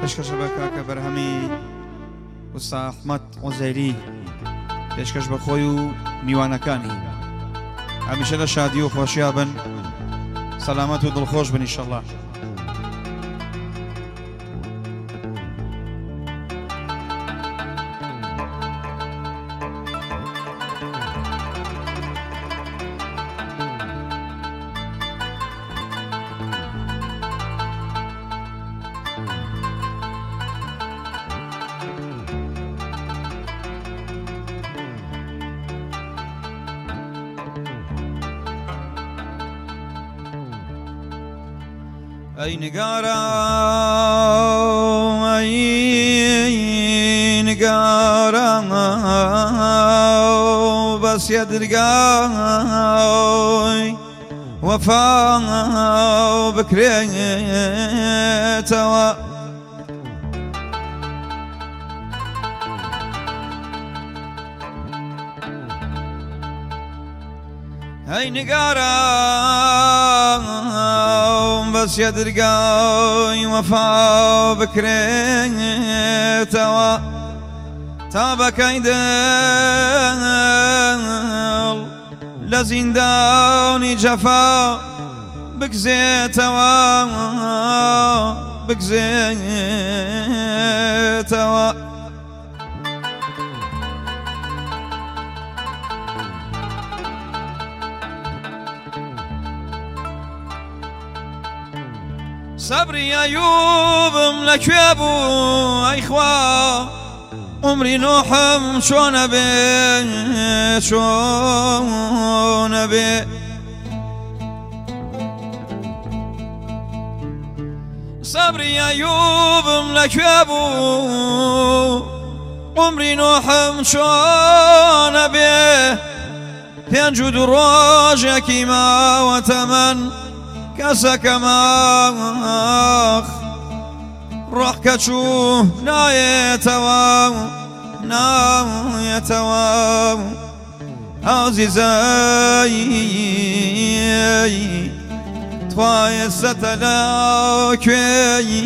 پێشکەشە بە کاکە بەرهەمی وستا ئەحمەد عوزەیری پێشکەش بە خۆی و میوانەکانی هەمیشە لە شادی و خۆشییا بن سەلامەت و دڵخۆش بن ئینشەڵڵا. ئەی نگارە ئەی نگارە بەسیە دەرگای وەفا بکرێتەوە ئەی نگارە بەسیە دەرگای وەفا بکرێتەوە تا بەکەی دڵ لە زیندانی جەفا بگزێتەوە بگزێتەوە سەبری ئەیوبم لەکوێ بوو ئەیخوا عمری نۆحم چۆنە بێ چۆنە بێ سەبری ئەیوبم لەکوێ بوو عمری نۆحم چۆنە بێ پێنج و دوو ڕۆژێکی ماوەتە من کەسەکە ماخ ڕۆح کە چوو نایێتەوە نایێتەوە عەزیزەی توایەستە لەکوێی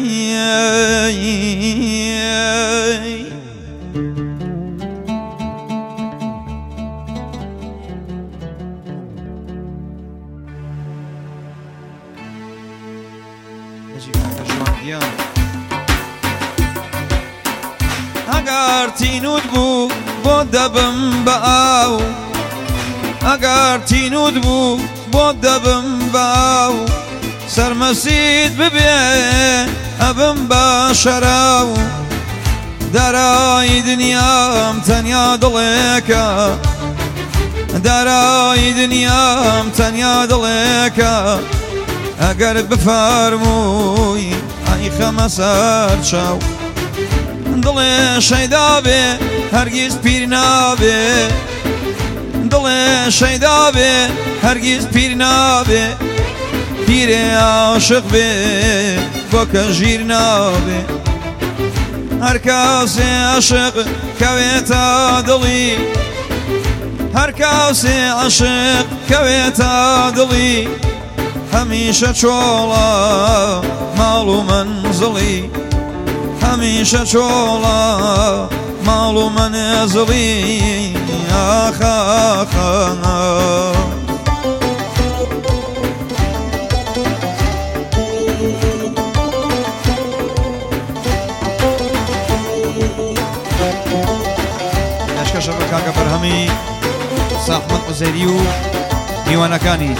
ئەگەر تینوت بوو بۆ دەبم بە ئاو ئەگەر تینوت بوو بۆ دەبم بە ئاو سەرمەسید ببێ ئەبم بە شەراو دارای دنیام تەنیا دڵێکە دارای دنیام تەنیا دڵێکە ئەگەر بفەرمووی ئەی خەمە سەر چاو دڵێ شەیدا بێ هەرگیز پیر نابێ دڵێ شەیدا بێ هەرگیز پیر نابێ پیرێ عاشق بێ بۆ کە ژیر نابێ هەر کەسێ عاشق کەوێتە دڵی هەر کەسێ عاشق کەوێتە دڵی هەمیشە چۆڵە ماڵ و مەنزڵی هەمیشە چۆڵە ماڵ و مەنزڵی ئاخاخە پێشکەشە بە کاکە بەرهەمی وستا ئەحمەد عوزەیری و میوانەکانی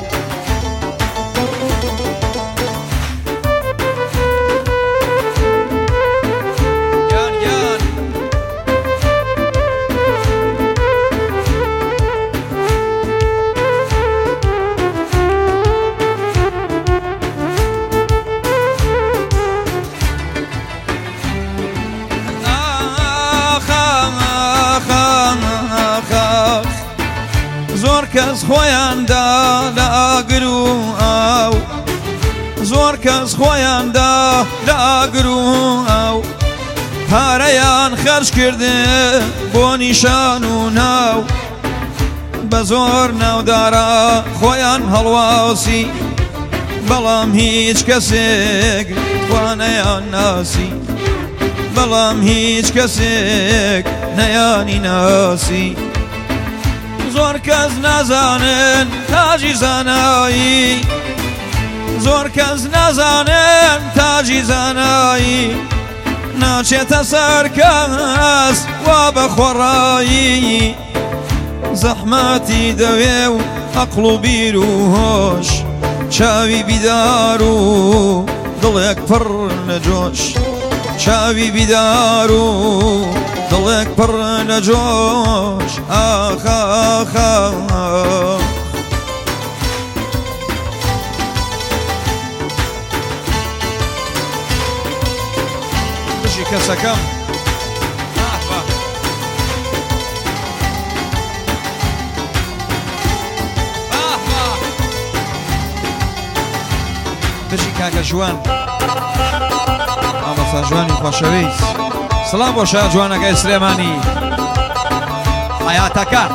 زۆر کەس خۆیاندا لە ئاگر و ئاو زۆر کەس خۆیاندا لە ئاگر و ئاو پارەیان خەرج کردێ بۆ نیشان و ناو بە زۆر ناودارە خۆیان هەڵواسی بەڵام هیچ کەسێک وانەیان ناسی بەڵام هیچ کەسێک نەیانی ناسی زۆر کەس نازانن تاجی زانایی زۆر کەس نازانن تاجی زانایی ناچێتە سەر کەس وا بە خۆڕایی زەحمەتی دەوێ و عەقڵ و بیر و هۆش چاوی بیدار و دڵێک پڕ لە جۆش چاوی بیدار و دڵێک پڕ لە جۆش ئاخ ئاخ ئاخ بژی کەسەکەم بژی کاکە جوان ئامۆستا جوانی خۆشەویست سڵام بۆ شا جوانەکەی سلێمانی حەیاتەکە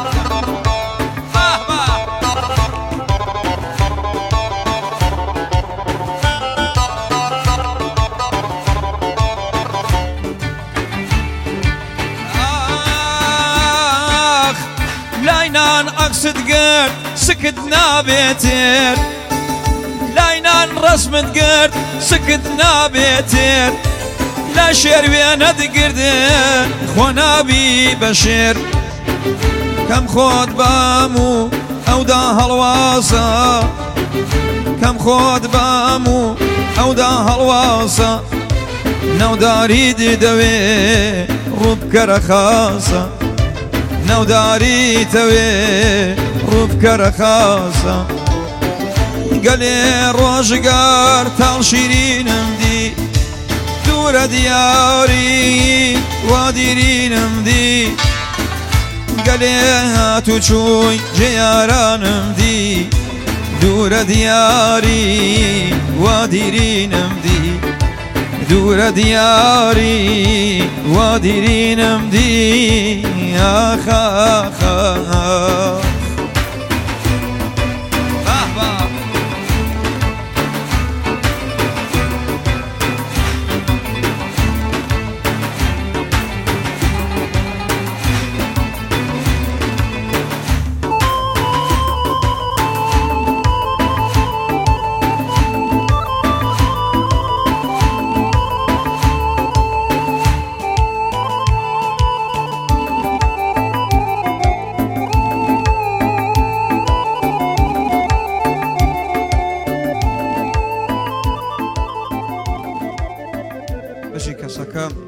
لاینان عەکست گرت سکت نابێتر لاینان ڕەسمت گرت سکت نابێتر لە شێروێنەت گردن خۆ نابی بە شێر کەم خۆت بام و ئەودا هەڵواسە کەم خۆت بام و ئەودا هەڵواسە نەوداریت دەوێ ڕووبکەرە خاسە نەوداریتەوێ ڕووبکەرە خاسە گەلێ ڕۆژگار تاڵ شیرینم دی دوورە دیاری وا دیرینم دی گەلێ هاتو چووی جێیارانم دی دوورە دیاری وا دیرینم دی دوورە دیاری وا دیرینم دی ئاخ ئاخ ئاخ بەشی کەسەکە